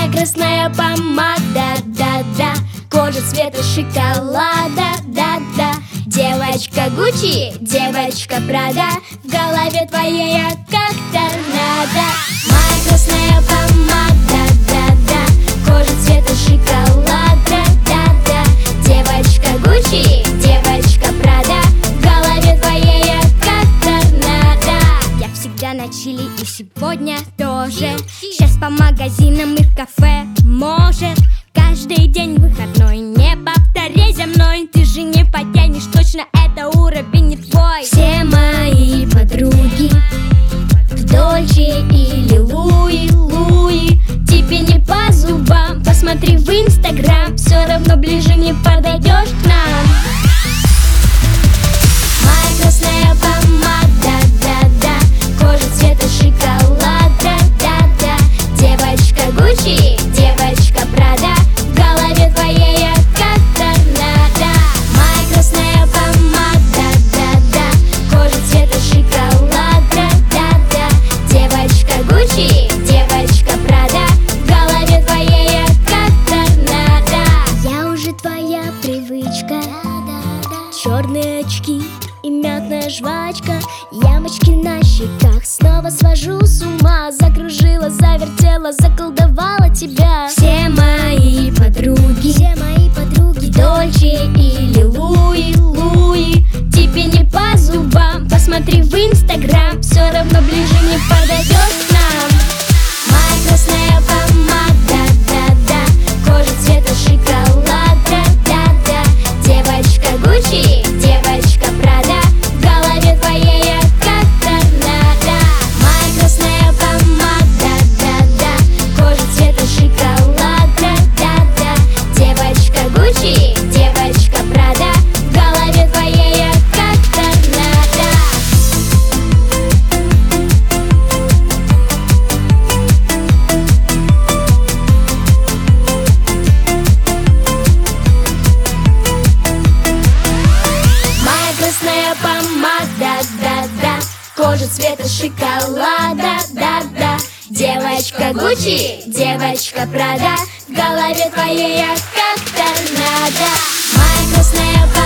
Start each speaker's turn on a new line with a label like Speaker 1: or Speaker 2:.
Speaker 1: Моя красная помада, да-да, кожа цвета шоколада, да-да. Девочка Гуччи, девочка Прада, в голове твоей я как торнадо. Моя красная помада, да-да, кожа цвета шоколада, да-да. Девочка Гуччи, девочка Прада, в голове твоей я как торнадо. Я всегда на чили и сегодня тоже. Сейчас по магазинам и в кафе, может. Каждый день выходной, не повторяй за мной. Ты же не потянешь, точно это уровень не твой. Все мои подруги в Дольче или Луи, Луи. Тебе не по зубам, посмотри в Инстаграм. Все равно ближе не подойдешь к нам. Моя красная помада, да-да, кожа цвета шоколада, да-да. Девочка Гуччи, девочка Прада, в голове твоей я как торнадо. Моя красная помада, да-да, кожа цвета шоколада, да-да. Девочка Гуччи, девочка Прада, в голове твоей я как торнадо. Я уже твоя привычка, черные очки и мятная жвачка, ямочки на щеках, снова свожу с ума. Закружила, завертела, заколдовала тебя. Все мои подруги в Дольче или Луи, Луи. Тебе не по зубам, посмотри в Инстаграм. Все равно ближе не подойдешь к нам. Моя красная помада, да-да, кожа цвета шоколада, да-да. Девочка Гуччи, девочка Прада, в голове твоей я как торнадо. Моя красная помада, да-да, кожа цвета шоколада, да-да. Девочка Гуччи, девочка Прада, в голове твоей я как торнадо. Моя красная помада, да-да, кожа цвета шоколада, да-да. Девочка Гуччи, девочка Прада, в голове твоей я как торнадо. Моя красная